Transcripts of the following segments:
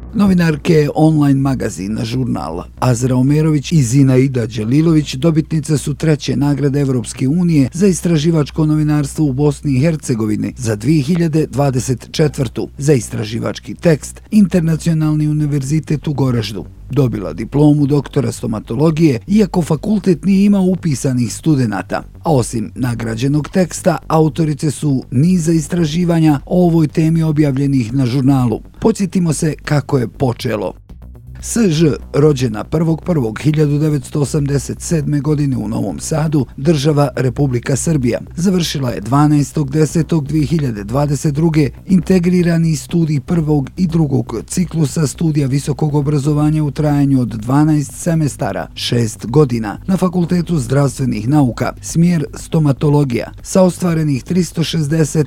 Novinarke online magazina Žurnal Azra Omerović i Zinaida Đelilović dobitnice su 3. nagrade Evropske unije za istraživačko novinarstvo u Bosni i Hercegovini za 2024. za istraživački tekst Internacionalni univerzitet u Goraždu. Dobila diplomu doktora stomatologije, iako fakultet nije imao upisanih studenata. A osim nagrađenog teksta, autorice su niza istraživanja o ovoj temi objavljenih na Žurnalu. Podsjetimo se kako je počelo. S.Ž. rođena 1.1.1987. godine u Novom Sadu, država Republika Srbija. Završila je 12.10.2022. integrirani studij prvog i drugog ciklusa studija visokog obrazovanja u trajanju od 12 semestara, 6 godina, na Fakultetu zdravstvenih nauka, smjer stomatologija, sa ostvarenih 360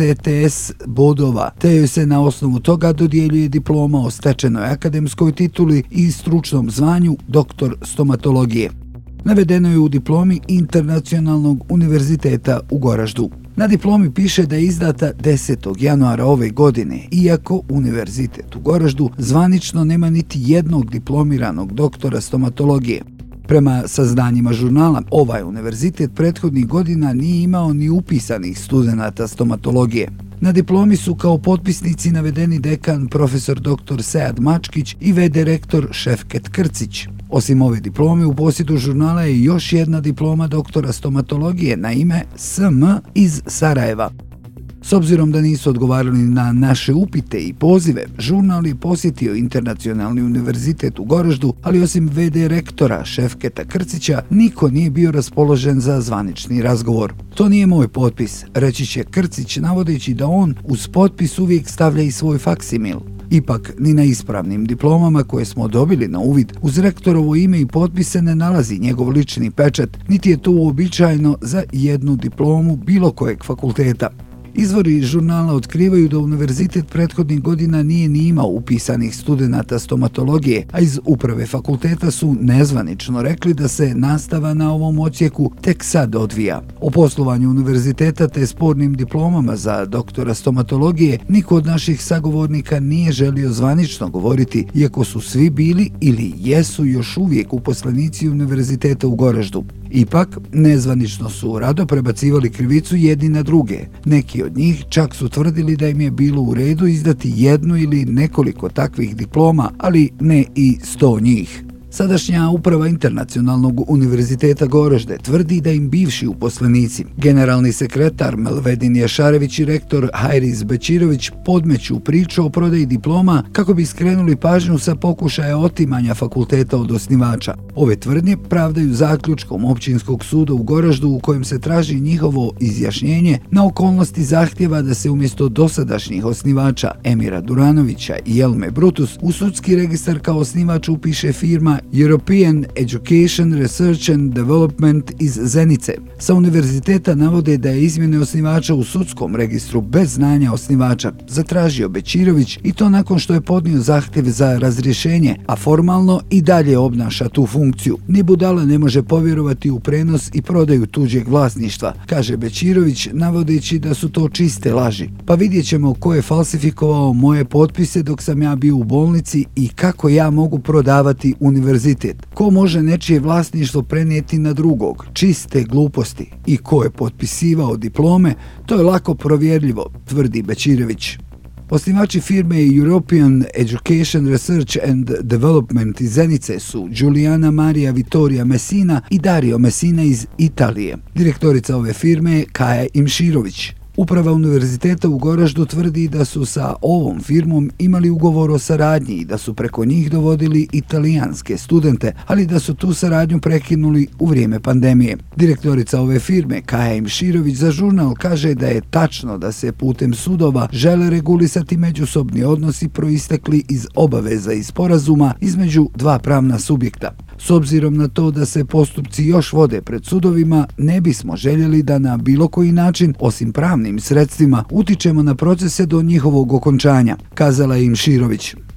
ECTS bodova, te joj se na osnovu toga dodjeljuje diploma o stečenoj akademskoj tituli i stručnom zvanju doktor stomatologije. Navedeno je u diplomi Internacionalnog univerziteta u Goraždu. Na diplomi piše da je izdata 10. januara ove godine, iako Univerzitet u Goraždu zvanično nema niti jednog diplomiranog doktora stomatologije. Prema saznanjima Žurnala, ovaj univerzitet prethodnih godina nije imao ni upisanih studenata stomatologije. Na diplomi su kao potpisnici navedeni dekan profesor dr. Sead Mačkić i v.d. rektor Šefket Krcić. Osim ove diplome, u posjedu Žurnala je još jedna diploma doktora stomatologije na ime SM iz Sarajeva. S obzirom da nisu odgovarali na naše upite i pozive, Žurnal je posjetio Internacionalni univerzitet u Goraždu, ali osim v.d. rektora Šefketa Krcića, niko nije bio raspoložen za zvanični razgovor. To nije moj potpis, reći će Krcić, navodeći da on uz potpis uvijek stavlja i svoj faksimil. Ipak, ni na ispravnim diplomama koje smo dobili na uvid, uz rektorovo ime i potpise ne nalazi njegov lični pečat, niti je to uobičajeno za jednu diplomu bilo kojeg fakulteta. Izvori iz Žurnala otkrivaju da univerzitet prethodnih godina nije ni imao upisanih studenata stomatologije, a iz uprave fakulteta su nezvanično rekli da se nastava na ovom odsjeku tek sad odvija. O poslovanju univerziteta te spornim diplomama za doktora stomatologije niko od naših sagovornika nije želio zvanično govoriti, iako su svi bili ili jesu još uvijek uposlenici univerziteta u Goraždu. Ipak, nezvanično su rado prebacivali krivicu jedni na druge. Neki od njih čak su tvrdili da im je bilo u redu izdati jednu ili nekoliko takvih diploma, ali ne i 100 njih. Sadašnja uprava Internacionalnog univerziteta Goražde tvrdi da im bivši uposlenici, generalni sekretar Melvedin Jašarević i rektor Hajriz Bečirović podmeću priču o prodaji diploma kako bi skrenuli pažnju sa pokušaja otimanja fakulteta od osnivača. Ove tvrdnje pravdaju zaključkom Općinskog suda u Goraždu u kojem se traži njihovo izjašnjenje na okolnosti zahtjeva da se umjesto dosadašnjih osnivača Emira Duranovića i Jelme Brutus u sudski registar kao osnivač upiše firma European Education Research and Development iz Zenice. Sa univerziteta navode da je izmjene osnivača u sudskom registru bez znanja osnivača zatražio Bečirović i to nakon što je podnio zahtjev za razrješenje, a formalno i dalje obnaša tu funkciju. Ni budala ne može povjerovati u prenos i prodaju tuđeg vlasništva, kaže Bečirović, navodeći da su to čiste laži. Pa vidjet ćemo ko je falsifikovao moje potpise dok sam ja bio u bolnici i kako ja mogu prodavati univerzitet. Ko može nečije vlasništvo prenijeti na drugog? Čiste gluposti. I ko je potpisivao diplome? To je lako provjerljivo, tvrdi Bečirović. Osnivači firme European Education Research and Development iz Zenice su Giuliana Maria Vittoria Messina i Dario Messina iz Italije. Direktorica ove firme je Kaja Imširović. Uprava univerziteta u Goraždu tvrdi da su sa ovom firmom imali ugovor o saradnji i da su preko njih dovodili italijanske studente, ali da su tu saradnju prekinuli u vrijeme pandemije. Direktorica ove firme, Kaja Imširović, za Žurnal kaže da je tačno da se putem sudova žele regulisati međusobni odnosi proistekli iz obaveza i sporazuma između dva pravna subjekta. S obzirom na to da se postupci još vode pred sudovima, ne bismo željeli da na bilo koji način, osim pravnim sredstvima, utičemo na procese do njihovog okončanja, kazala je Imširović.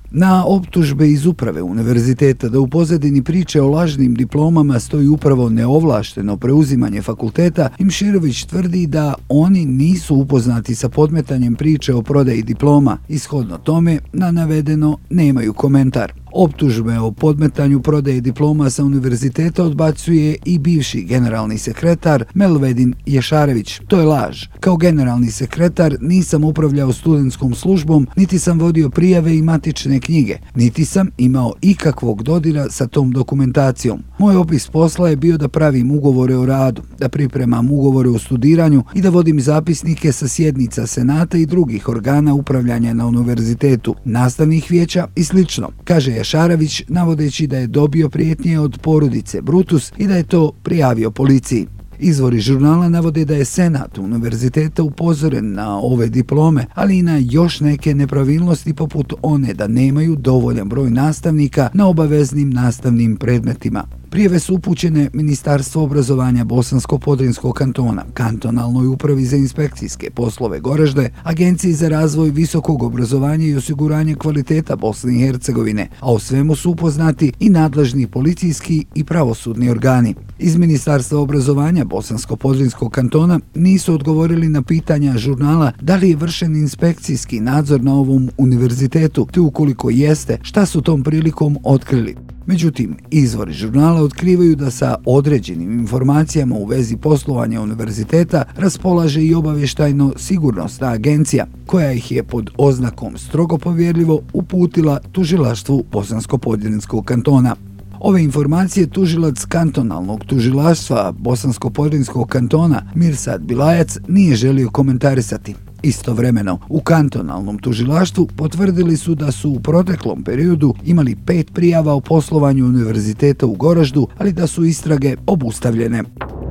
Na optužbe iz uprave univerziteta da u pozadini priče o lažnim diplomama stoji upravo neovlašteno preuzimanje fakulteta, Imširović tvrdi da oni nisu upoznati sa podmetanjem priče o prodaji diploma i shodno tome na navedeno nemaju komentar. Optužbe o podmetanju prodaje diploma sa univerziteta odbacuje i bivši generalni sekretar Melvedin Ješarević. To je laž. Kao generalni sekretar nisam upravljao studentskom službom, niti sam vodio prijave i matične knjige, niti sam imao ikakvog dodira sa tom dokumentacijom. Moj opis posla je bio da pravim ugovore o radu, da pripremam ugovore o studiranju i da vodim zapisnike sa sjednica senata i drugih organa upravljanja na univerzitetu, nastavnih vijeća i sl., kaže Ješarević, navodeći da je dobio prijetnje od porodice Brutus i da je to prijavio policiji. Izvori žurnala navode da je senat univerziteta upozoren na ove diplome, ali i na još neke nepravilnosti poput one da nemaju dovoljan broj nastavnika na obaveznim nastavnim predmetima. Prijave su upućene Ministarstvu obrazovanja Bosansko-Podrinjskog kantona, Kantonalnoj upravi za inspekcijske poslove Goražde, Agenciji za razvoj visokog obrazovanja i osiguranje kvaliteta Bosne i Hercegovine, a o svemu su upoznati i nadležni policijski i pravosudni organi. Iz Ministarstva obrazovanja Bosansko-Podrinjskog kantona nisu odgovorili na pitanja žurnala da li je vršen inspekcijski nadzor na ovom univerzitetu, te ukoliko jeste, šta su tom prilikom otkrili. Međutim, izvori žurnala otkrivaju da sa određenim informacijama u vezi poslovanja univerziteta raspolaže i obavještajno sigurnosna agencija, koja ih je pod oznakom strogo povjerljivo uputila tužilaštvu Bosansko-Podrinjskog kantona. Ove informacije tužilac kantonalnog tužilaštva Bosansko-Podrinjskog kantona Mirsad Bilajac nije želio komentarisati. Istovremeno, u kantonalnom tužilaštvu potvrdili su da su u proteklom periodu imali 5 prijava o poslovanju univerziteta u Goraždu, ali da su istrage obustavljene.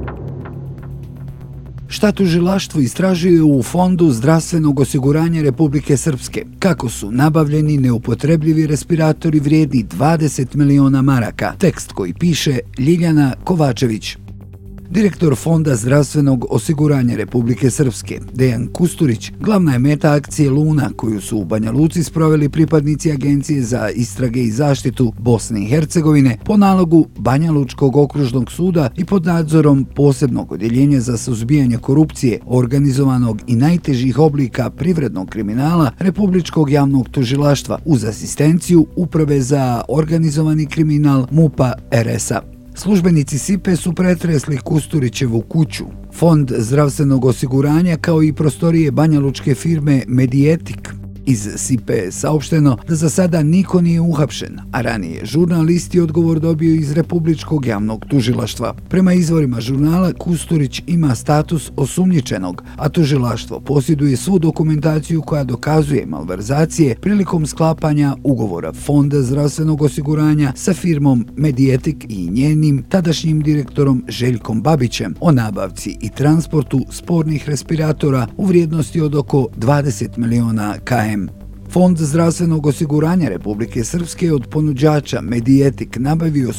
Šta tužilaštvo istražuje u Fondu zdravstvenog osiguranja Republike Srpske? Kako su nabavljeni neupotrebljivi respiratori vrijedni 20 miliona maraka? Tekst koji piše Ljiljana Kovačević. Direktor Fonda zdravstvenog osiguranja Republike Srpske, Dejan Kusturić, glavna je meta akcije Luna, koju su u Banja Luci sproveli pripadnici Agencije za istrage i zaštitu Bosne i Hercegovine po nalogu Banja Lučkog okružnog suda i pod nadzorom posebnog odjeljenja za suzbijanje korupcije, organizovanog i najtežih oblika privrednog kriminala Republičkog javnog tužilaštva uz asistenciju Uprave za organizovani kriminal MUP-a RS-a. Službenici SIPE su pretresli Kusturićevu kuću, Fond zdravstvenog osiguranja kao i prostorije banjalučke firme Medietik. Iz SIPE je saopšteno da za sada niko nije uhapšen, a ranije žurnalist je odgovor dobio iz Republičkog javnog tužilaštva. Prema izvorima žurnala, Kusturić ima status osumnjičenog, a tužilaštvo posjeduje svu dokumentaciju koja dokazuje malverzacije prilikom sklapanja ugovora Fonda zdravstvenog osiguranja sa firmom Medietik i njenim tadašnjim direktorom Željkom Babićem o nabavci i transportu spornih respiratora u vrijednosti od oko 20 miliona km. Fond zdravstvenog osiguranja Republike Srpske od ponuđača Medietik nabavio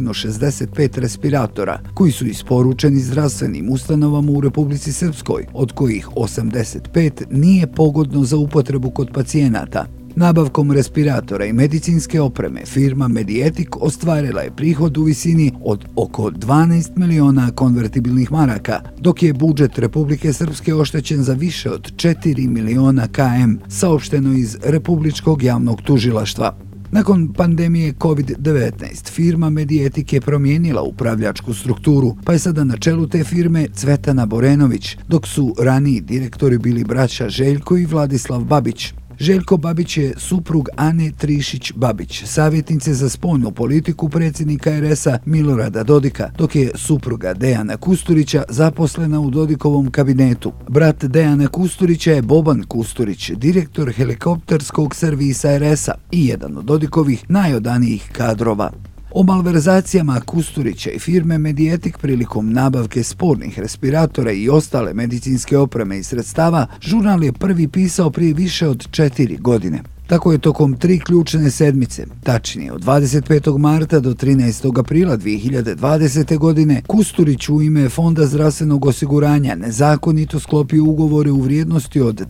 165 respiratora koji su isporučeni zdravstvenim ustanovama u Republici Srpskoj, od kojih 85 nije pogodno za upotrebu kod pacijenata. Nabavkom respiratora i medicinske opreme firma Medietik ostvarila je prihod u visini od oko 12 miliona konvertibilnih maraka, dok je budžet Republike Srpske oštećen za više od 4 miliona km, saopšteno iz Republičkog javnog tužilaštva. Nakon pandemije COVID-19, firma Medietik je promijenila upravljačku strukturu, pa je sada na čelu te firme Cvetana Borenović, dok su raniji direktori bili braća Željko i Vladislav Babić. Željko Babić je suprug Ane Trišić-Babić, savjetnice za spoljnu politiku predsjednika RS-a Milorada Dodika, dok je supruga Dejana Kusturića zaposlena u Dodikovom kabinetu. Brat Dejana Kusturića je Boban Kusturić, direktor helikopterskog servisa RS-a i jedan od Dodikovih najodanijih kadrova. O malverzacijama Kusturića i firme Medietik prilikom nabavke spornih respiratora i ostale medicinske opreme i sredstava žurnal je prvi pisao prije više od 4 godine. Tako je tokom 3 ključne sedmice, tačnije od 25. marta do 13. aprila 2020. godine, Kusturić u ime Fonda zdravstvenog osiguranja nezakonito sklopio ugovore u vrijednosti od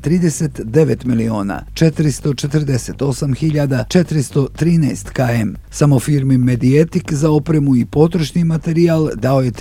39.448.413 km. Samo firmi Medietik za opremu i potrošni materijal dao je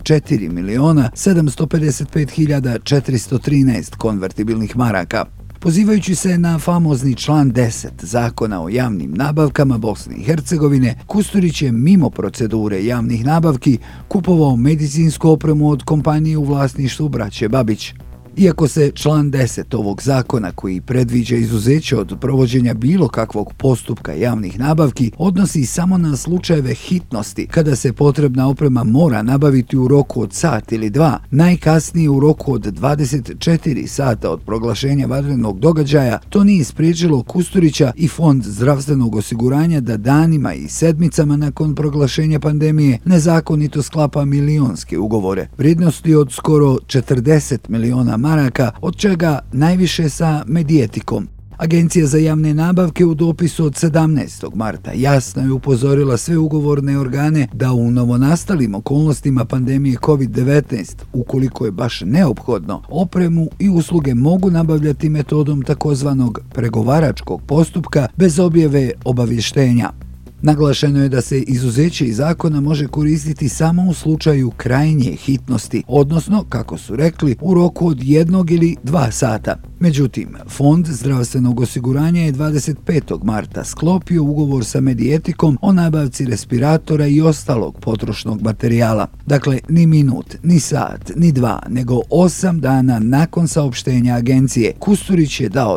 34.755.413 konvertibilnih maraka. Pozivajući se na famozni član 10 Zakona o javnim nabavkama Bosne i Hercegovine, Kusturić je mimo procedure javnih nabavki kupovao medicinsku opremu od kompanije u vlasništvu braće Babić. Iako se član 10 ovog zakona, koji predviđa izuzeće od provođenja bilo kakvog postupka javnih nabavki, odnosi samo na slučajeve hitnosti, kada se potrebna oprema mora nabaviti u roku od sat ili dva, najkasnije u roku od 24 sata od proglašenja vanrednog događaja, to nije spriječilo Kusturića i Fond zdravstvenog osiguranja da danima i sedmicama nakon proglašenja pandemije nezakonito sklapa milionske ugovore, vrijednosti od skoro 40 miliona maraka, od čega najviše sa Medietikom. Agencija za javne nabavke u dopisu od 17. marta jasno je upozorila sve ugovorne organe da u novonastalim okolnostima pandemije COVID-19, ukoliko je baš neophodno, opremu i usluge mogu nabavljati metodom takozvanog pregovaračkog postupka bez objave obavještenja. Naglašeno je da se izuzeće iz zakona može koristiti samo u slučaju krajnje hitnosti, odnosno, kako su rekli, u roku od 1 ili 2 sata. Međutim, Fond zdravstvenog osiguranja je 25. marta sklopio ugovor sa Medietikom o nabavci respiratora i ostalog potrošnog materijala. Dakle, ni minut, ni sat, ni 2, nego 8 dana nakon saopštenja agencije, Kusturić je dao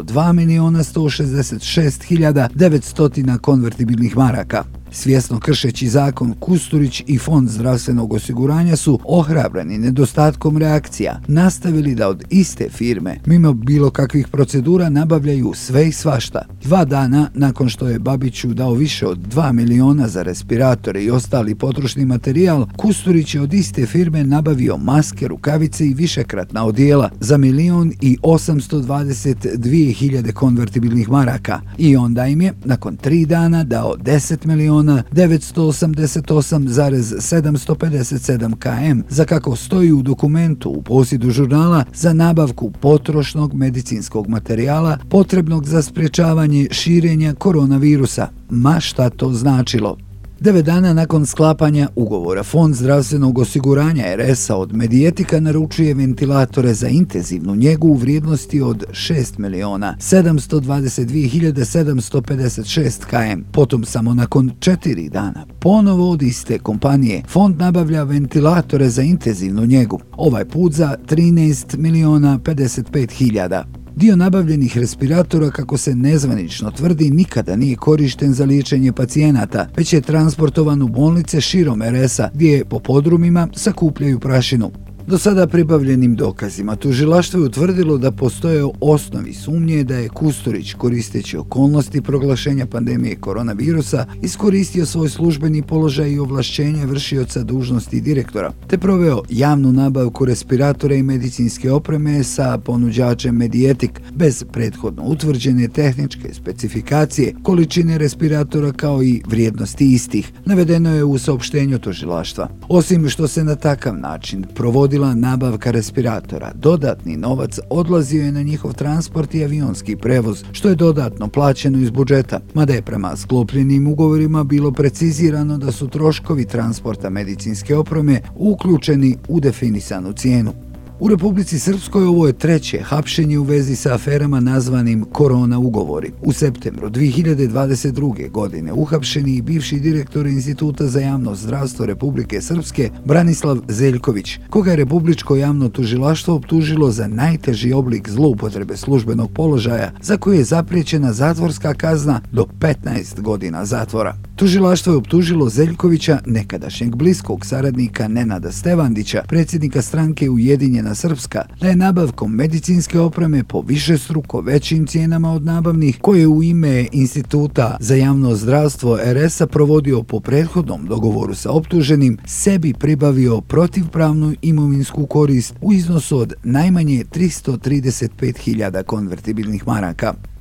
2.166.900 konvertibilnih maraka. Svjesno kršeći zakon, Kusturić i Fond zdravstvenog osiguranja su, ohrabreni nedostatkom reakcija, nastavili da od iste firme, mimo bilo kakvih procedura, nabavljaju sve i svašta. 2 dana nakon što je Babiću dao više od 2 miliona za respiratore i ostali potrošni materijal, Kusturić je od iste firme nabavio maske, rukavice i višekratna odijela za 1.822.000 konvertibilnih maraka i onda im je, nakon 3 dana, dao 10.988.757 km, za kako stoji u dokumentu u posjedu žurnala za nabavku potrošnog medicinskog materijala potrebnog za sprječavanje širenja koronavirusa, ma šta to značilo. 9 dana nakon sklapanja ugovora, Fond zdravstvenog osiguranja RS-a od Medietika naručuje ventilatore za intenzivnu njegu u vrijednosti od 6.722.756 km. Potom, samo nakon 4 dana, ponovo od iste kompanije, Fond nabavlja ventilatore za intenzivnu njegu, ovaj put za 13.055.000. Dio nabavljenih respiratora, kako se nezvanično tvrdi, nikada nije korišten za liječenje pacijenata, već je transportovan u bolnice širom RS-a, gdje po podrumima sakupljaju prašinu. Do sada pribavljenim dokazima tužilaštvo je utvrdilo da postoje osnovi sumnje da je Kusturić, koristeći okolnosti proglašenja pandemije koronavirusa, iskoristio svoj službeni položaj i ovlašćenje vršioca dužnosti direktora, te proveo javnu nabavku respiratora i medicinske opreme sa ponuđačem Medietik bez prethodno utvrđene tehničke specifikacije, količine respiratora kao i vrijednosti istih, navedeno je u saopštenju tužilaštva. Osim što se na takav način provodi nabavka respiratora, dodatni novac odlazio je na njihov transport i avionski prevoz, što je dodatno plaćeno iz budžeta, mada je prema sklopljenim ugovorima bilo precizirano da su troškovi transporta medicinske opreme uključeni u definisanu cijenu. U Republici Srpskoj ovo je treće hapšenje u vezi sa aferama nazvanim korona ugovori. U septembru 2022. godine uhapšeni i bivši direktor Instituta za javno zdravstvo Republike Srpske Branislav Zeljković, koga je Republičko javno tužilaštvo optužilo za najteži oblik zloupotrebe službenog položaja, za koje je zapriječena zatvorska kazna do 15 godina zatvora. Tužilaštvo je optužilo Zeljkovića, nekadašnjeg bliskog saradnika Nenada Stevandića, predsjednika stranke Ujedinjena Srpska, da je nabavkom medicinske opreme po višestruko većim cijenama od nabavnih, koje je u ime Instituta za javno zdravstvo RS-a provodio po prethodnom dogovoru sa optuženim, sebi pribavio protivpravnu imovinsku korist u iznosu od najmanje 335.000 konvertibilnih maraka.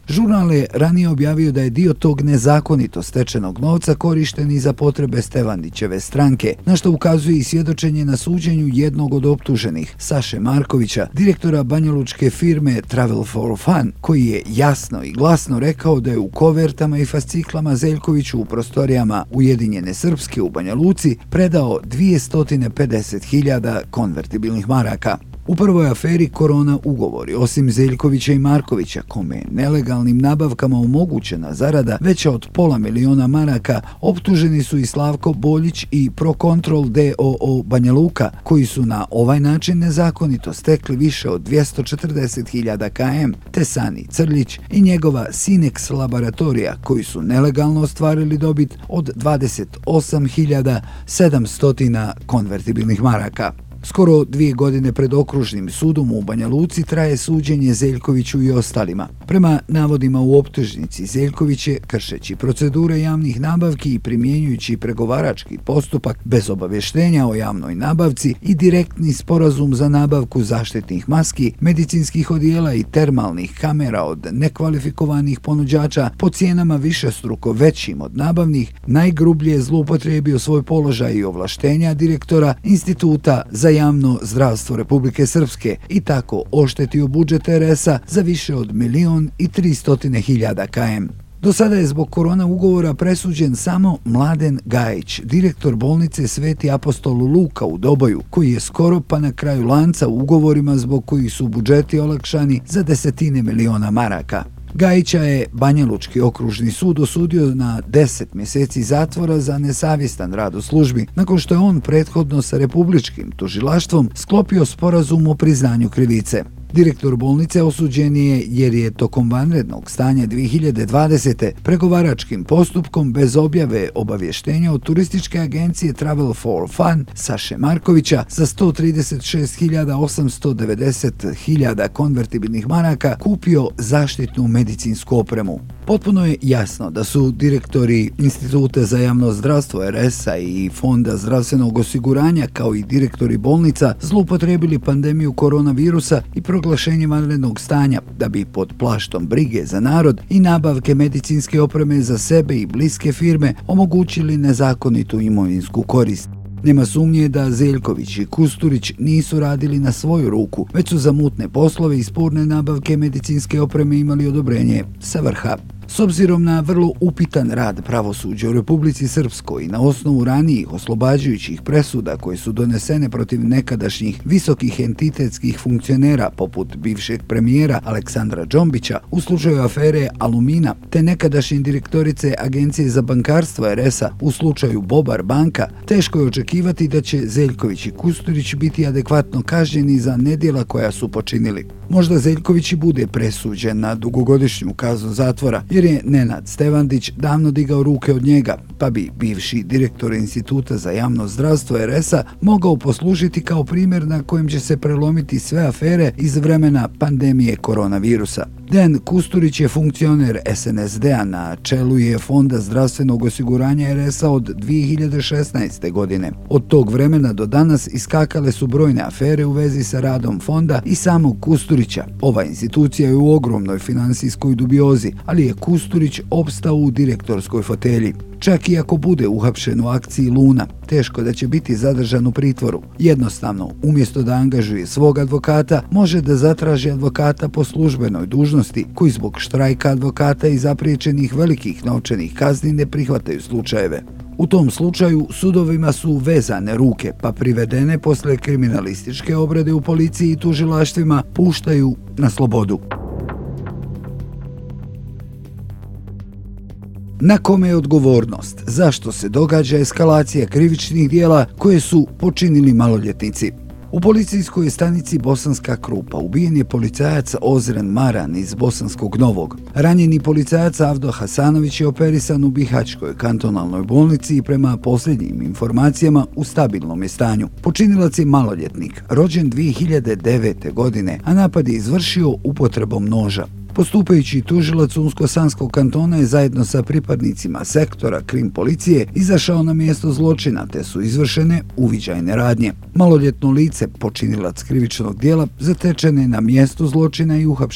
Žurnal je ranije objavio da je dio tog nezakonito stečenog novca korišten i za potrebe Stevandićeve stranke, na što ukazuje i svjedočenje na suđenju jednog od optuženih, Saše Markovića, direktora banjalučke firme Travel for Fun, koji je jasno i glasno rekao da je u kovertama i fasciklama Zeljkoviću u prostorijama Ujedinjene Srpske u Banja Luci predao 250.000 konvertibilnih maraka. U prvoj aferi Korona ugovori, osim Zeljkovića i Markovića, kome je nelegalnim nabavkama omogućena zarada veća od $500.000 maraka, optuženi su i Slavko Boljić i Procontrol d.o.o. Banja Luka, koji su na ovaj način nezakonito stekli više od 240.000 km, te Sani Crljić i njegova Sinex laboratorija, koji su nelegalno ostvarili dobit od 28.700 konvertibilnih maraka. Skoro 2 godine pred okružnim sudom u Banja Luci traje suđenje Zeljkoviću i ostalima. Prema navodima u optužnici, Zeljković je, kršeći procedure javnih nabavki i primjenjujući pregovarački postupak bez obavještenja o javnoj nabavci i direktni sporazum za nabavku zaštitnih maski, medicinskih odijela i termalnih kamera od nekvalifikovanih ponuđača po cijenama višestruko većim od nabavnih, najgrublje zloupotrijebio svoj položaj i ovlaštenja direktora Instituta za javno zdravstvo Republike Srpske i tako oštetio budžet RS-a za više od 1.300.000 km. Do sada je zbog korona ugovora presuđen samo Mladen Gajić, direktor bolnice Sveti apostol Luka u Doboju, koji je skoro pa na kraju lanca u ugovorima zbog kojih su budžeti olakšani za desetine miliona maraka. Gajića je Banjalučki okružni sud osudio na 10 mjeseci zatvora za nesavjestan rad u službi, nakon što je on prethodno sa republičkim tužilaštvom sklopio sporazum o priznanju krivice. Direktor bolnice osuđen je jer je tokom vanrednog stanja 2020. pregovaračkim postupkom bez objave obavještenja od turističke agencije Travel for Fun Saše Markovića za 136.890.000 konvertibilnih maraka kupio zaštitnu medicinsku opremu. Potpuno je jasno da su direktori Instituta za javno zdravstvo RS-a i Fonda zdravstvenog osiguranja kao i direktori bolnica zloupotrijebili pandemiju koronavirusa i proglašenje vanrednog stanja da bi pod plaštom brige za narod i nabavke medicinske opreme za sebe i bliske firme omogućili nezakonitu imovinsku korist. Nema sumnje da Zeljković i Kusturić nisu radili na svoju ruku, već su za mutne poslove i sporne nabavke medicinske opreme imali odobrenje sa vrha. S obzirom na vrlo upitan rad pravosuđa u Republici Srpskoj i na osnovu ranijih oslobađajućih presuda koje su donesene protiv nekadašnjih visokih entitetskih funkcionera poput bivšeg premijera Aleksandra Džombića u slučaju afere Alumina te nekadašnje direktorice Agencije za bankarstvo RS-a u slučaju Bobar banka, teško je očekivati da će Zeljković i Kusturić biti adekvatno kažnjeni za nedjela koja su počinili. Možda Zeljković i bude presuđen na dugogodišnju kaznu zatvora, jer je Nenad Stevandić davno digao ruke od njega, pa bi bivši direktor Instituta za javno zdravstvo RS-a mogao poslužiti kao primjer na kojem će se prelomiti sve afere iz vremena pandemije koronavirusa. Dejan Kusturić je funkcioner SNSD-a, na čelu je Fonda zdravstvenog osiguranja RS-a od 2016. godine. Od tog vremena do danas iskakale su brojne afere u vezi sa radom fonda i samog Kusturića. Ova institucija je u ogromnoj finansijskoj dubiozi, ali je Kusturić opstao u direktorskoj fotelji. Čak i ako bude uhapšen u akciji Luna, teško da će biti zadržan u pritvoru. Jednostavno, umjesto da angažuje svog advokata, može da zatraži advokata po službenoj dužnosti, koji zbog štrajka advokata i zapriječenih velikih novčanih kazni ne prihvataju slučajeve. U tom slučaju sudovima su vezane ruke, pa privedene posle kriminalističke obrade u policiji i tužilaštvima puštaju na slobodu. Na kome je odgovornost? Zašto se događa eskalacija krivičnih dijela koje su počinili maloljetnici? U policijskoj stanici Bosanska Krupa ubijen je policajac Ozren Maran iz Bosanskog Novog. Ranjeni policajac Avdo Hasanović je operisan u Bihaćkoj kantonalnoj bolnici i prema posljednjim informacijama u stabilnom je stanju. Počinilac je maloljetnik, rođen 2009. godine, a napad je izvršio upotrebom noža. Postupajući tužilac Unsko-Sanskog kantona je zajedno sa pripadnicima sektora krim policije izašao na mjesto zločina, te su izvršene uviđajne radnje. Maloljetno lice, počinilac krivičnog dijela, zatečen je na mjestu zločina i uhapšen.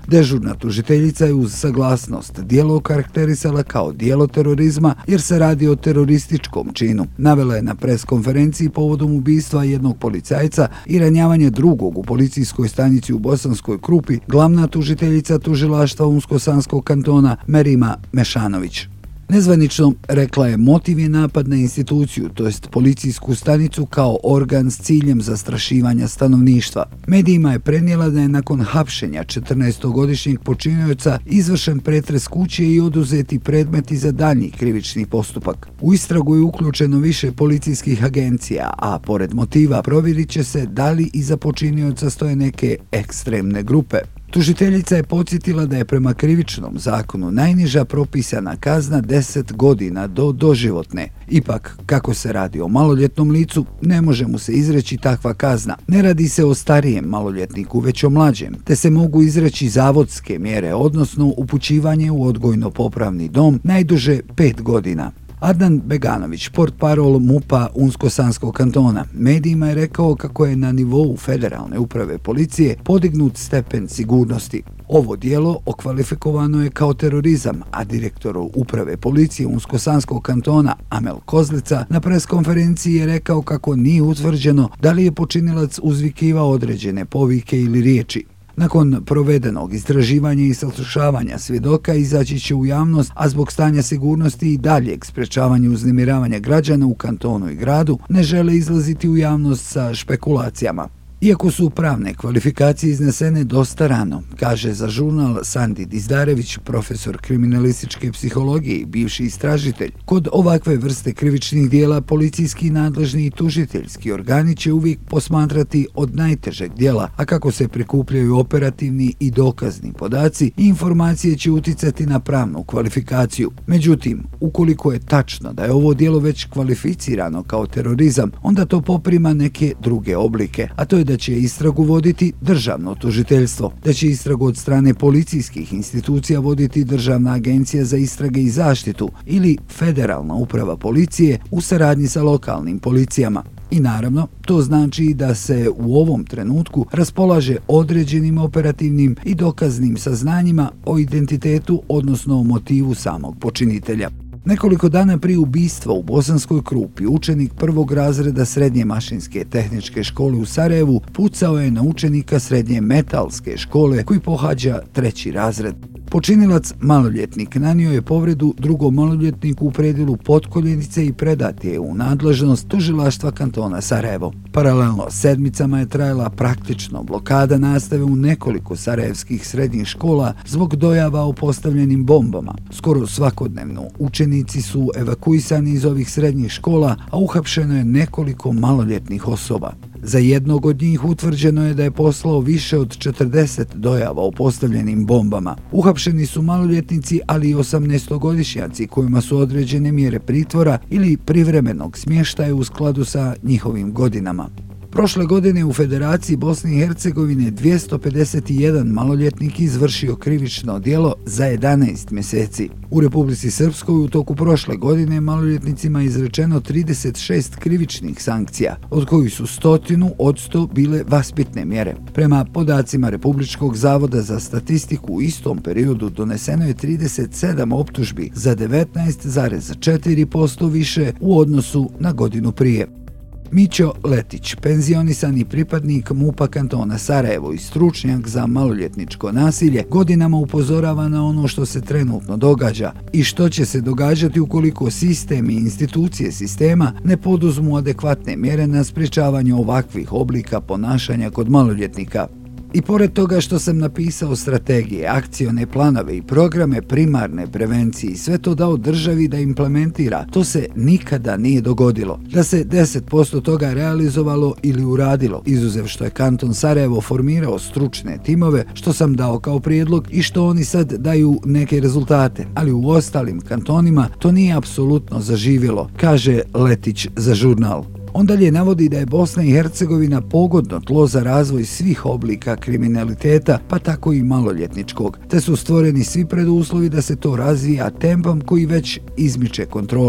Dežurna tužiteljica je uz saglasnost djelo okarakterisala kao djelo terorizma jer se radi o terorističkom činu. Navela je na pres konferenciji povodom ubistva jednog policajca i ranjavanja drugog u policijskoj stanici u Bosanskoj Krupi glavna tužiteljica tužilaštva Unsko-Sanskog kantona Merima Mešanović. Nezvanično rekla je motiv je napad na instituciju, to jest policijsku stanicu kao organ s ciljem zastrašivanja stanovništva. Medijima je prenijela da je nakon hapšenja 14-godišnjeg počinioca izvršen pretres kuće i oduzeti predmeti za daljnji krivični postupak. U istragu je uključeno više policijskih agencija, a pored motiva provjerit će se da li iza počinioca stoje neke ekstremne grupe. Tužiteljica je podsjetila da je prema krivičnom zakonu najniža propisana kazna 10 godina do doživotne. Ipak, kako se radi o maloljetnom licu, ne može mu se izreći takva kazna. Ne radi se o starijem maloljetniku, već o mlađem, te se mogu izreći zavodske mjere, odnosno upućivanje u odgojno-popravni dom najduže 5 godina. Adnan Beganović, portparol MUP-a Unsko-Sanskog kantona, medijima je rekao kako je na nivou Federalne uprave policije podignut stepen sigurnosti. Ovo djelo okvalifikovano je kao terorizam, a direktor uprave policije Unsko-Sanskog kantona Amel Kozlica na preskonferenciji je rekao kako nije utvrđeno da li je počinilac uzvikivao određene povike ili riječi. Nakon provedenog istraživanja i saslušavanja svjedoka izaći će u javnost, a zbog stanja sigurnosti i daljeg sprečavanja uznemiravanja građana u kantonu i gradu ne žele izlaziti u javnost sa špekulacijama. Iako su pravne kvalifikacije iznesene dosta rano, kaže za žurnal Sandi Dizdarević, profesor kriminalističke psihologije i bivši istražitelj, kod ovakve vrste krivičnih dijela policijski nadležni i tužiteljski organi će uvijek posmatrati od najtežeg dijela, a kako se prikupljaju operativni i dokazni podaci, informacije će uticati na pravnu kvalifikaciju. Međutim, ukoliko je tačno da je ovo djelo već kvalificirano kao terorizam, onda to poprima neke druge oblike, a to je da će istragu voditi državno tužiteljstvo, da će istragu od strane policijskih institucija voditi Državna agencija za istrage i zaštitu ili Federalna uprava policije u saradnji sa lokalnim policijama. I naravno, to znači da se u ovom trenutku raspolaže određenim operativnim i dokaznim saznanjima o identitetu, odnosno o motivu samog počinitelja. Nekoliko dana prije ubistva u Bosanskoj Krupi, učenik prvog razreda Srednje mašinske tehničke škole u Sarajevu pucao je na učenika Srednje metalske škole koji pohađa 3. razred. Počinilac, maloljetnik, nanio je povredu drugom maloljetniku u predilu potkoljenice i predat je u nadležnost tužilaštva kantona Sarajevo. Paralelno sedmicama je trajala praktično blokada nastave u nekoliko sarajevskih srednjih škola zbog dojava o postavljenim bombama. Skoro svakodnevno učenici su evakuisani iz ovih srednjih škola, a uhapšeno je nekoliko maloljetnih osoba. Za jednog od njih utvrđeno je da je poslao više od 40 dojava o postavljenim bombama. Uhapšeni su maloljetnici, ali i 18-godišnjaci kojima su određene mjere pritvora ili privremenog smještaja u skladu sa njihovim godinama. Prošle godine u Federaciji Bosne i Hercegovine 251 maloljetnik izvršio krivično djelo za 11 mjeseci. U Republici Srpskoj u toku prošle godine maloljetnicima je izrečeno 36 krivičnih sankcija, od kojih su 100 od 100 bile vaspitne mjere. Prema podacima Republičkog zavoda za statistiku u istom periodu doneseno je 37 optužbi za 19,4% više u odnosu na godinu prije. Mićo Letić, penzionisani pripadnik MUP-a kantona Sarajevo i stručnjak za maloljetničko nasilje, godinama upozorava na ono što se trenutno događa i što će se događati ukoliko sistem i institucije sistema ne poduzmu adekvatne mjere na sprječavanju ovakvih oblika ponašanja kod maloljetnika. I pored toga što sam napisao strategije, akcione planove i programe primarne prevencije i sve to dao državi da implementira, to se nikada nije dogodilo. Da se 10% toga realizovalo ili uradilo, izuzev što je kanton Sarajevo formirao stručne timove, što sam dao kao prijedlog i što oni sad daju neke rezultate, ali u ostalim kantonima to nije apsolutno zaživjelo, kaže Letić za žurnal. On dalje navodi da je Bosna i Hercegovina pogodno tlo za razvoj svih oblika kriminaliteta, pa tako i maloljetničkog, te su stvoreni svi preduslovi da se to razvija tempom koji već izmiče kontroli.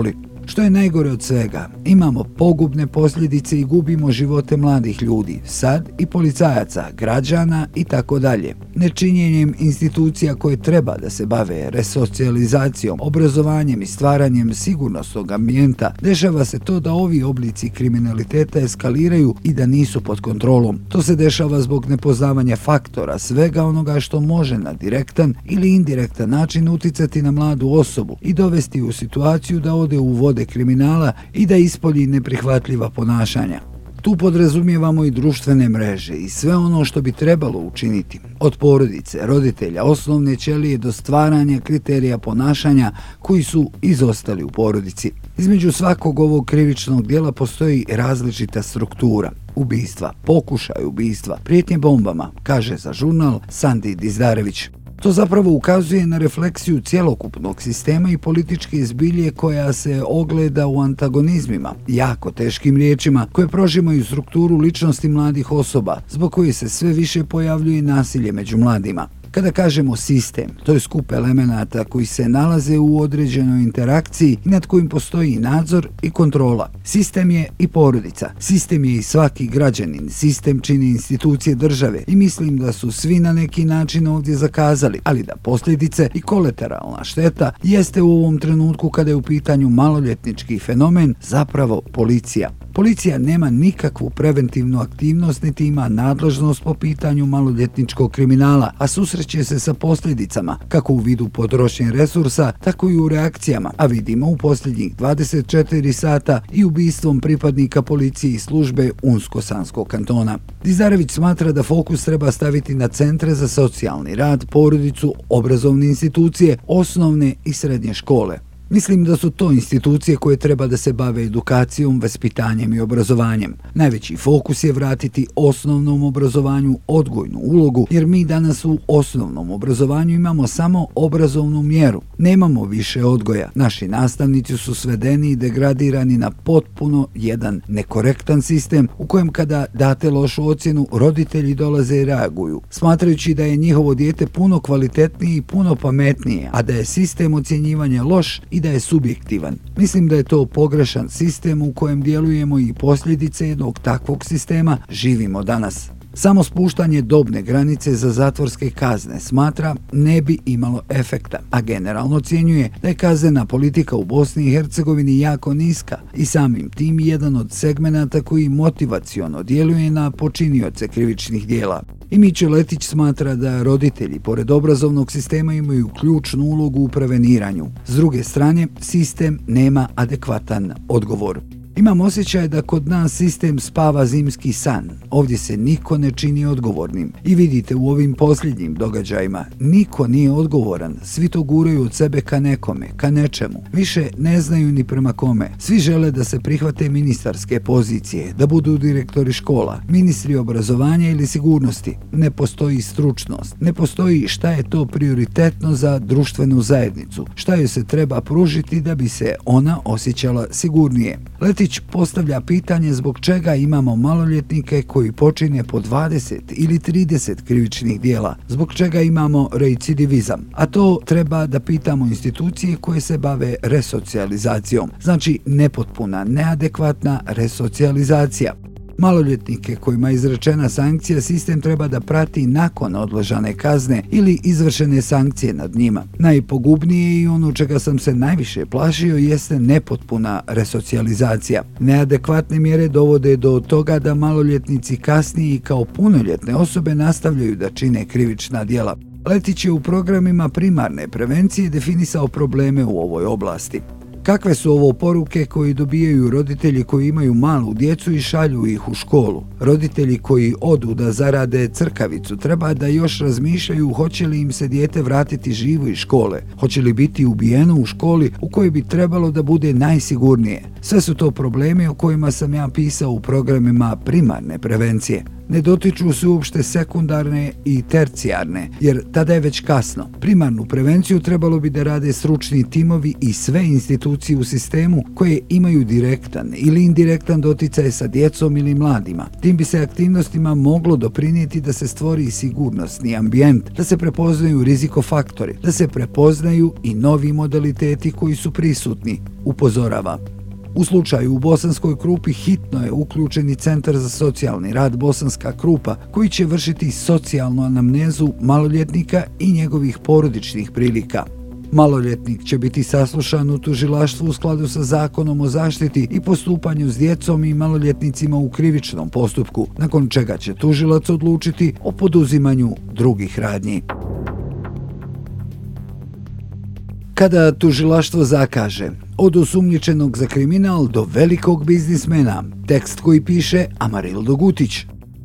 Što je najgore od svega, imamo pogubne posljedice i gubimo živote mladih ljudi, sad i policajaca, građana i tako dalje. Nečinjenjem institucija koje treba da se bave resocijalizacijom, obrazovanjem i stvaranjem sigurnosnog ambijenta, dešava se to da ovi oblici kriminaliteta eskaliraju i da nisu pod kontrolom. To se dešava zbog nepoznavanja faktora, svega onoga što može na direktan ili indirektan način uticati na mladu osobu i dovesti u situaciju da ode u vode kriminala i da ispolji neprihvatljiva ponašanja. Tu podrazumijevamo i društvene mreže i sve ono što bi trebalo učiniti, od porodice, roditelja, osnovne ćelije do stvaranja kriterija ponašanja koji su izostali u porodici. Između svakog ovog krivičnog djela postoji različita struktura. Ubistva, pokušaj ubistva, prijetnje bombama, kaže za žurnal Sandi Dizdarević. To zapravo ukazuje na refleksiju cjelokupnog sistema i političke zbilje koja se ogleda u antagonizmima, jako teškim riječima koje prožimaju strukturu ličnosti mladih osoba, zbog koje se sve više pojavljuje nasilje među mladima. Kada kažemo sistem, to je skup elemenata koji se nalaze u određenoj interakciji i nad kojim postoji nadzor i kontrola. Sistem je i porodica, sistem je i svaki građanin, sistem čini institucije države i mislim da su svi na neki način ovdje zakazali, ali da posljedice i kolateralna šteta jeste u ovom trenutku kada je u pitanju maloljetnički fenomen zapravo policija. Policija nema nikakvu preventivnu aktivnost niti ima nadležnost po pitanju maloljetničkog kriminala, a susreće se sa posljedicama kako u vidu potrošnje resursa, tako i u reakcijama, a vidimo u posljednjih 24 sata i ubistvom pripadnika policije i službe Unsko-Sanskog kantona. Dizdarević smatra da fokus treba staviti na centre za socijalni rad, porodicu, obrazovne institucije, osnovne i srednje škole. Mislim da su to institucije koje treba da se bave edukacijom, vaspitanjem i obrazovanjem. Najveći fokus je vratiti osnovnom obrazovanju odgojnu ulogu, jer mi danas u osnovnom obrazovanju imamo samo obrazovnu mjeru. Nemamo više odgoja. Naši nastavnici su svedeni i degradirani na potpuno jedan nekorektan sistem u kojem kada date lošu ocjenu, roditelji dolaze i reaguju, smatrajući da je njihovo dijete puno kvalitetnije i puno pametnije, a da je sistem ocjenjivanja loš i da je subjektivan. Mislim da je to pogrešan sistem u kojem djelujemo i posljedice jednog takvog sistema živimo danas. Samo spuštanje dobne granice za zatvorske kazne, smatra, ne bi imalo efekta, a generalno ocjenjuje da je kaznena politika u Bosni i Hercegovini jako niska i samim tim jedan od segmenata koji motivaciono djeluje na počinioce krivičnih djela. I Miće Letić smatra da roditelji, pored obrazovnog sistema, imaju ključnu ulogu u preveniranju. S druge strane, sistem nema adekvatan odgovor. Imam osjećaj da kod nas sistem spava zimski san. Ovdje se niko ne čini odgovornim. I vidite u ovim posljednjim događajima, niko nije odgovoran. Svi to guraju od sebe ka nekome, ka nečemu. Više ne znaju ni prema kome. Svi žele da se prihvate ministarske pozicije, da budu direktori škola, ministri obrazovanja ili sigurnosti. Ne postoji stručnost. Ne postoji šta je to prioritetno za društvenu zajednicu. Šta joj se treba pružiti da bi se ona osjećala sigurnije. Letić postavlja pitanje zbog čega imamo maloljetnike koji počine po 20 ili 30 krivičnih djela, zbog čega imamo recidivizam, a to treba da pitamo institucije koje se bave resocijalizacijom, znači nepotpuna, neadekvatna resocijalizacija. Maloljetnike kojima je izrečena sankcija sistem treba da prati nakon odležane kazne ili izvršene sankcije nad njima. Najpogubnije i ono čega sam se najviše plašio jeste nepotpuna resocijalizacija. Neadekvatne mjere dovode do toga da maloljetnici kasnije i kao punoljetne osobe nastavljaju da čine krivična djela. Letić je u programima primarne prevencije definisao probleme u ovoj oblasti. Kakve su ovo poruke koji dobijaju roditelji koji imaju malu djecu i šalju ih u školu? Roditelji koji odu da zarade crkavicu treba da još razmišljaju hoće li im se dijete vratiti živo iz škole, hoće li biti ubijeno u školi u kojoj bi trebalo da bude najsigurnije. Sve su to problemi o kojima sam ja pisao u programima primarne prevencije. Ne dotiču se uopšte sekundarne i tercijarne, jer tada je već kasno. Primarnu prevenciju trebalo bi da rade stručni timovi i sve institucije u sistemu koje imaju direktan ili indirektan doticaj sa djecom ili mladima. Tim bi se aktivnostima moglo doprinijeti da se stvori sigurnosni ambijent, da se prepoznaju rizikofaktori, da se prepoznaju i novi modaliteti koji su prisutni, upozorava. U slučaju u Bosanskoj Krupi hitno je uključeni Centar za socijalni rad Bosanska Krupa, koji će vršiti socijalnu anamnezu maloljetnika i njegovih porodičnih prilika. Maloljetnik će biti saslušan u tužilaštvu u skladu sa Zakonom o zaštiti i postupanju s djecom i maloljetnicima u krivičnom postupku, nakon čega će tužilac odlučiti o poduzimanju drugih radnji. Kada tužilaštvo zakaže, od osumnjičenog za kriminal do velikog biznismena, tekst koji piše Amarildo Gutić.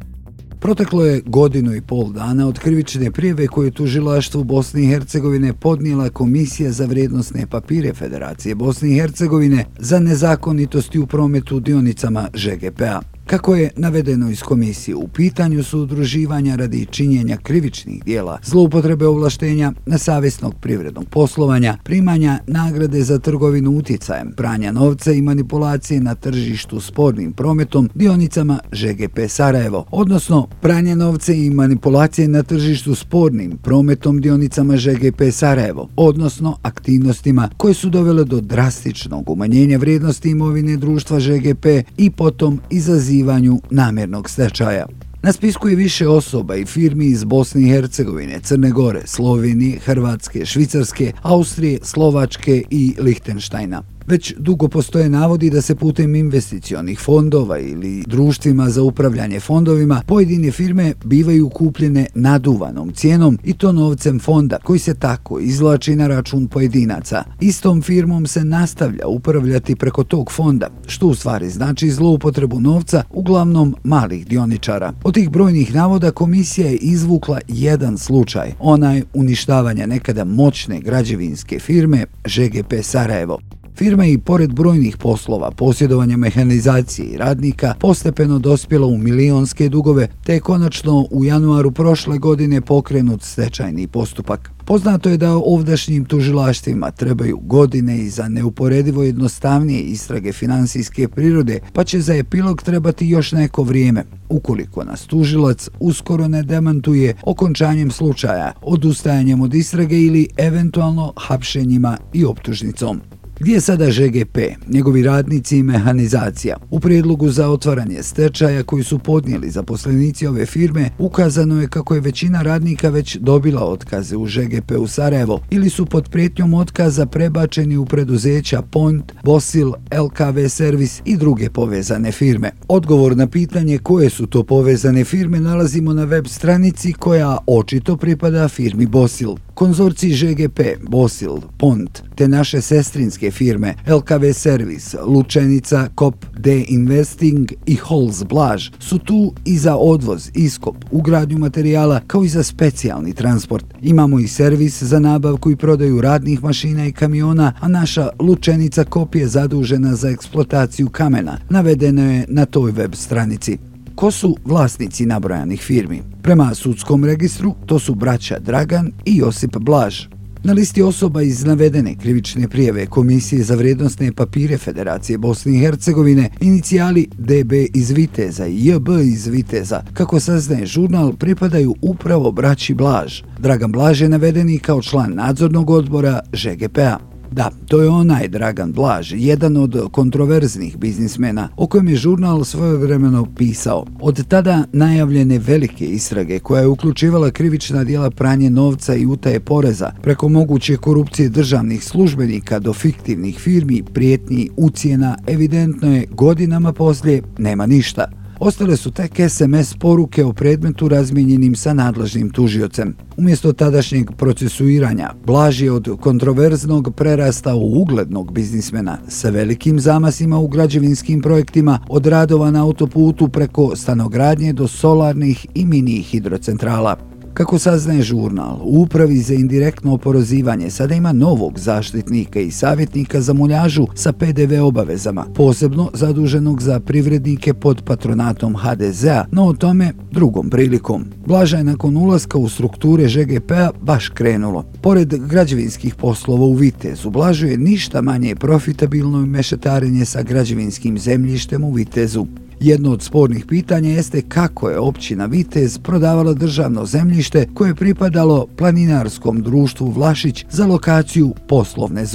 Proteklo je 1,5 godina od krivične prijave koju je tužilaštvu Bosne i Hercegovine podnijela Komisija za vrijednosne papire Federacije Bosne i Hercegovine za nezakonitosti u prometu dionicama ŽGP-a. Kako je navedeno iz komisije, u pitanju su udruživanja radi činjenja krivičnih dijela, zloupotrebe ovlaštenja, nesavjesnog privrednog poslovanja, primanja nagrade za trgovinu utjecajem, pranja novca i manipulacije na tržištu spornim prometom dionicama ŽGP Sarajevo, odnosno pranje novca i manipulacije na tržištu spornim prometom dionicama ŽGP Sarajevo, odnosno aktivnostima koje su dovele do drastičnog umanjenja vrijednosti imovine društva ŽGP i potom izazivanju namjernog stečaja. Na spisku je više osoba i firmi iz Bosne i Hercegovine, Crne Gore, Slovenije, Hrvatske, Švicarske, Austrije, Slovačke i Lihtenštajna. Već dugo postoje navodi da se putem investicionih fondova ili društvima za upravljanje fondovima pojedine firme bivaju kupljene naduvanom cijenom i to novcem fonda koji se tako izvlači na račun pojedinaca. Istom firmom se nastavlja upravljati preko tog fonda, što u stvari znači zloupotrebu novca uglavnom malih dioničara. Od tih brojnih navoda komisija je izvukla jedan slučaj, onaj uništavanja nekada moćne građevinske firme ŽGP Sarajevo. Firma je i pored brojnih poslova, posjedovanja mehanizacije i radnika postepeno dospjela u milionske dugove, te je konačno u januaru prošle godine pokrenut stečajni postupak. Poznato je da ovdašnjim tužilaštvima trebaju godine i za neuporedivo jednostavnije istrage finansijske prirode, pa će za epilog trebati još neko vrijeme, ukoliko nas tužilac uskoro ne demantuje okončanjem slučaja, odustajanjem od istrage ili eventualno hapšenjima i optužnicom. Gdje je sada ŽGP, njegovi radnici i mehanizacija? U prijedlogu za otvaranje stečaja koji su podnijeli zaposlenici ove firme ukazano je kako je većina radnika već dobila otkaze u ŽGP u Sarajevo ili su pod prijetnjom otkaza prebačeni u preduzeća Point, Bosil, LKV Servis i druge povezane firme. Odgovor na pitanje koje su to povezane firme nalazimo na web stranici koja očito pripada firmi Bosil. Konzorcij ŽGP, Bosil, Pont, te naše sestrinske firme LKV Servis, Lučenica, Kop, D Investing i Holz Blaž su tu i za odvoz, iskop, ugradnju materijala kao i za specijalni transport. Imamo i servis za nabavku i prodaju radnih mašina i kamiona, a naša Lučenica Kop je zadužena za eksploataciju kamena. Navedeno je na toj web stranici. Ko su vlasnici nabrojanih firmi? Prema sudskom registru to su braća Dragan i Josip Blaž. Na listi osoba iz navedene krivične prijave Komisije za vrijednosne papire Federacije Bosne i Hercegovine inicijali DB iz Viteza i JB iz Viteza, kako saznaje žurnal, pripadaju upravo braći Blaž. Dragan Blaž je navedeni kao član nadzornog odbora ŽGP-a. Da, to je onaj Dragan Blaž, jedan od kontroverznih biznismena o kojem je žurnal svojevremeno pisao. Od tada najavljene velike istrage koja je uključivala krivična djela pranje novca i utaje poreza, preko moguće korupcije državnih službenika do fiktivnih firmi, prijetnji, ucjena, evidentno je godinama poslije nema ništa. Ostale su tek SMS poruke o predmetu razmijenjenim sa nadležnim tužiocem. Umjesto tadašnjeg procesuiranja, Blaž je od kontroverznog prerastao u uglednog biznismena sa velikim zamasima u građevinskim projektima, od radova na autoputu preko stanogradnje do solarnih i mini hidrocentrala. Kako saznaje žurnal, u Upravi za indirektno oporezivanje sada ima novog zaštitnika i savjetnika za muljažu sa PDV obavezama, posebno zaduženog za privrednike pod patronatom HDZ-a, no o tome drugom prilikom. Blaža je nakon ulaska u strukture ŽGP-a baš krenulo. Pored građevinskih poslova u Vitezu, Blažu je ništa manje profitabilno mešetarenje sa građevinskim zemljištem u Vitezu. Jedno od spornih pitanja jeste kako je općina Vitez prodavala državno zemljište koje je pripadalo planinarskom društvu Vlašić za lokaciju poslovne zone.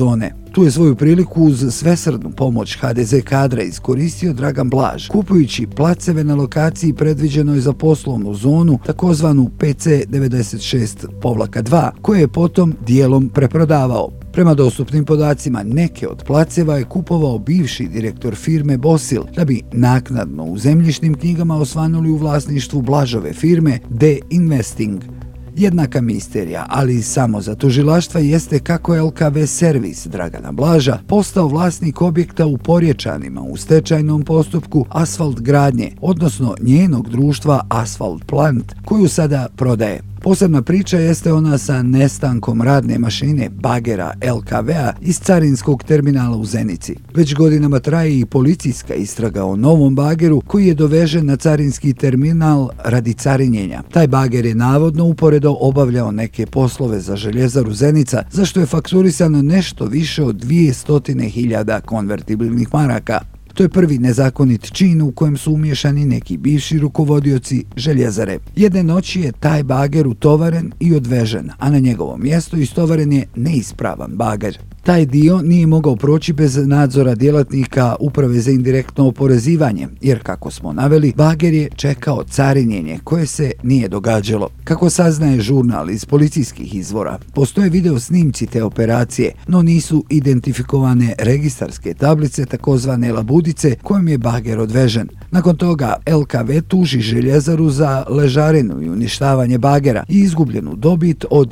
Tu je svoju priliku uz svesrdnu pomoć HDZ kadra iskoristio Dragan Blaž, kupujući placeve na lokaciji predviđenoj za poslovnu zonu, takozvanu PC 96-2, koje je potom dijelom preprodavao. Prema dostupnim podacima, neke od placeva je kupovao bivši direktor firme Bosil, da bi naknadno u zemljišnim knjigama osvanuli u vlasništvu Blažove firme D Investing. Jednaka misterija, ali samo za tužilaštva, jeste kako je LKV servis Dragana Blaža postao vlasnik objekta u Porječanima u stečajnom postupku Asfalt gradnje, odnosno njenog društva Asfalt Plant, koju sada prodaje. Posebna priča jeste ona sa nestankom radne mašine bagera LKV-a iz carinskog terminala u Zenici. Već godinama traje i policijska istraga o novom bageru koji je dovežen na carinski terminal radi carinjenja. Taj bager je navodno uporedo obavljao neke poslove za željezaru Zenica, za što je fakturisano nešto više od 200.000 konvertibilnih maraka. To je prvi nezakonit čin u kojem su umiješani neki bivši rukovodioci željezare. Jedne noći je taj bager utovaren i odvežen, a na njegovo mjesto istovaren je neispravan bager. Taj dio nije mogao proći bez nadzora djelatnika Uprave za indirektno oporezivanje, jer kako smo naveli, bager je čekao carinjenje koje se nije događalo. Kako saznaje žurnal iz policijskih izvora, postoje video snimci te operacije, no nisu identifikovane registarske tablice, takozvane labudice, kojom je bager odvežen. Nakon toga LKV tuži željezaru za ležarinu i uništavanje bagera i izgubljenu dobit od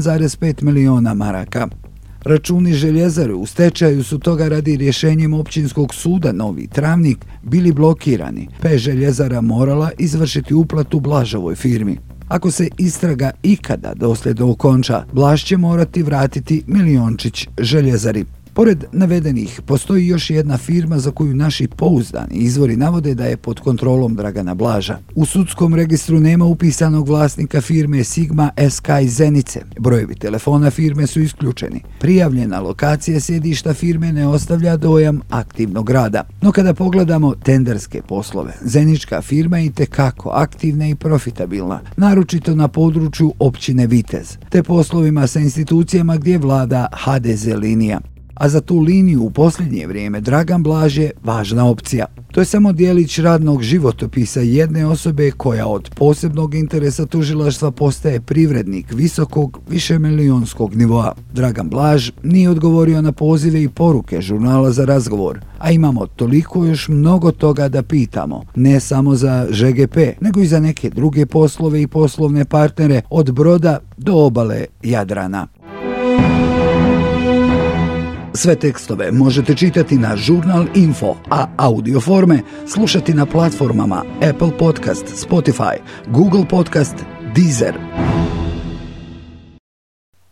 1,5 miliona maraka. Računi željezare u stečaju su toga radi rješenjem općinskog suda Novi Travnik bili blokirani, pa je željezara morala izvršiti uplatu Blažovoj firmi. Ako se istraga ikada dosljedno okonča, Blaž će morati vratiti miliončić željezari. Pored navedenih, postoji još jedna firma za koju naši pouzdani izvori navode da je pod kontrolom Dragana Blaža. U sudskom registru nema upisanog vlasnika firme Sigma SK iz Zenice. Brojevi telefona firme su isključeni. Prijavljena lokacija sjedišta firme ne ostavlja dojam aktivnog rada. No kada pogledamo tenderske poslove, zenička firma je itekako aktivna i profitabilna, naročito na području općine Vitez, te poslovima sa institucijama gdje vlada HDZ linija. A za tu liniju u posljednje vrijeme Dragan Blaž je važna opcija. To je samo dijelić radnog životopisa jedne osobe koja od posebnog interesa tužilaštva postaje privrednik visokog višemilijonskog nivoa. Dragan Blaž nije odgovorio na pozive i poruke žurnala za razgovor, a imamo toliko još mnogo toga da pitamo, ne samo za ŽGP, nego i za neke druge poslove i poslovne partnere od Broda do obale Jadrana. Sve tekstove možete čitati na Žurnal Info, a audio forme slušati na platformama Apple Podcast, Spotify, Google Podcast, Deezer.